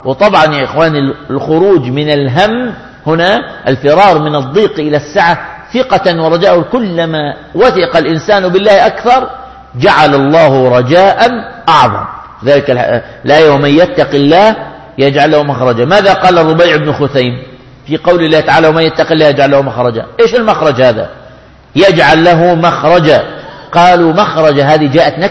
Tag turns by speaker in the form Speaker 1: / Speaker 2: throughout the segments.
Speaker 1: وطبعا يا إخواني الخروج من الهم هنا الفرار من الضيق إلى السعة ثقة ورجاء. كلما وثق الإنسان بالله أكثر جعل الله رجاء أعظم. ذلك الآية ومن يتق الله يجعل له مخرجا. ماذا قال الربيع بن خثيم في قول الله تعالى ومن يتق الله يجعل له مخرجا؟ إيش المخرج هذا؟ يجعل له مخرجا. قالوا مخرج هذه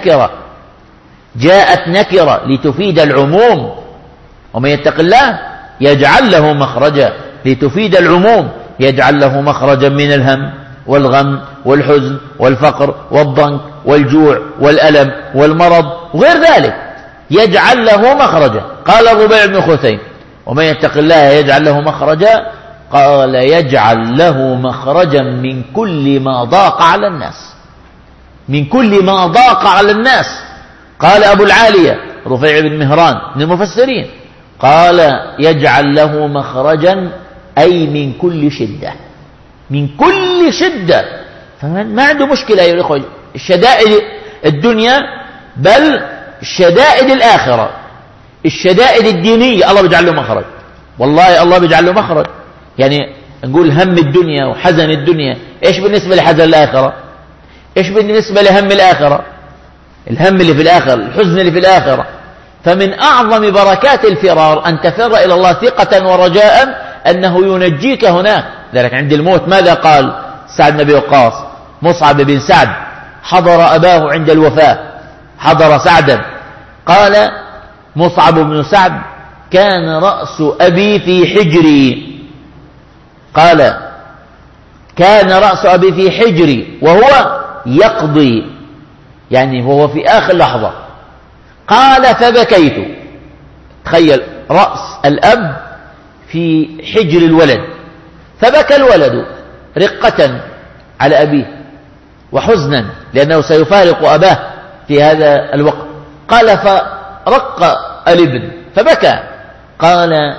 Speaker 1: جاءت نكرة لتفيد العموم. ومن يتق الله يجعل له مخرجا لتفيد العموم، يجعل له مخرجا من الهم والغم والحزن والفقر والضنك والجوع والألم والمرض وغير ذلك، يجعل له مخرجا. قال الربيع بن خثيم ومن يتق الله يجعل له مخرجا، قال يجعل له مخرجا من كل ما ضاق على الناس، من كل ما ضاق على الناس. قال أبو العالية رفيع بن مهران من المفسرين قال يجعل له مخرجا أي من كل شدة، من كل شدة. فما عنده مشكلة أيها الأخوة الشدائد الدنيا، بل شدائد الآخرة، الشدائد الدينية الله بيجعل له مخرج. والله الله بيجعل له مخرج. يعني نقول هم الدنيا وحزن الدنيا، إيش بالنسبة لحزن الآخرة؟ إيش بالنسبة لهم الآخرة؟ الهم اللي في الآخرة، الحزن اللي في الآخرة. فمن أعظم بركات الفرار أن تفر إلى الله ثقة ورجاء أنه ينجيك هناك. ذلك عند الموت ماذا قال سعد بن أبي وقاص؟ مصعب بن سعد حضر أباه عند الوفاة، حضر سعدا. قال مصعب بن سعد كان رأس أبي في حجري، قال كان رأس أبي في حجري وهو يقضي، يعني وهو في آخر لحظة. قال فبكيت. تخيل رأس الأب في حجر الولد، فبكى الولد رقة على أبيه وحزنا لأنه سيفارق أباه في هذا الوقت. قال فرق الابن فبكى. قال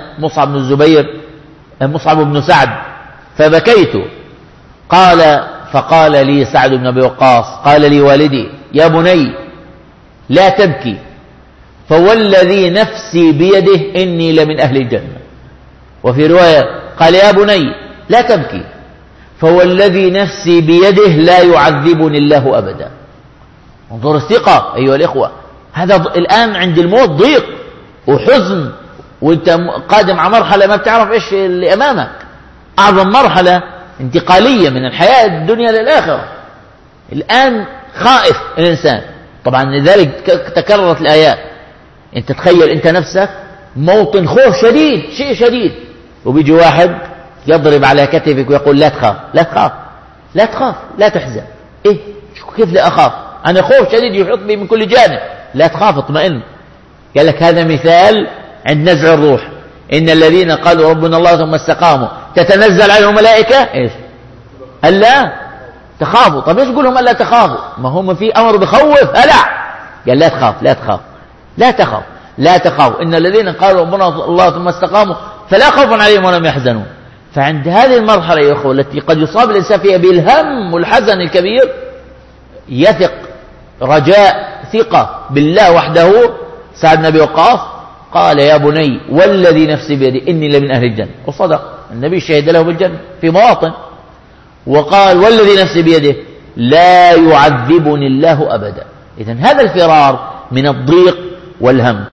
Speaker 1: مصعب بن سعد فبكيت. قال فقال لي سعد بن أبي وقاص قال لي والدي يا بني لا تبكي فوالذي نفسي بيده إني لمن أهل الجنة. وفي رواية قال يا بني لا تبكي فوالذي نفسي بيده لا يعذبني الله أبدا. انظر الثقة أيها الإخوة. هذا الآن عند الموت ضيق وحزن، وانت قادم على مرحلة ما بتعرف إيش اللي أمامك، أعظم مرحلة انتقالية من الحياة الدنيا للآخرة. الآن خائف الإنسان طبعا، لذلك تكررت الآيات. انت تخيل انت نفسك موطن خوف شديد، شيء شديد، وبيجي واحد يضرب على كتفك ويقول لا تخاف لا تخاف لا تخاف لا تحزن. ايه كيف لا أخاف؟ أنا خوف شديد يحيط بي من كل جانب. لا تخاف اطمئن. قال لك هذا مثال عند نزع الروح. إن الذين قالوا ربنا الله ثم استقاموا تتنزل عليهم الملائكة ايش؟ ألا تخافوا. طب ايش يقول لهم ألا تخافوا؟ ما هم في أمر بخوف. ألا قال لا تخاف لا تخاف لا تخاف لا تخاف. إن الذين قالوا ربنا الله ثم استقاموا فلا خوف عليهم ولا هم يحزنون. فعند هذه المرحلة يا أخوة التي قد يصاب الإنسان فيها بالهم والحزن الكبير يثق رجاء ثقة بالله وحده. سعد بن أبي وقاص قال يا بني والذي نفسي بيده إني لمن أهل الجنة، وصدق النبي شهد له بالجنة في مواطن. وقال والذي نفسي بيده لا يعذبني الله أبدا. إذن هذا الفرار من الضيق والهم.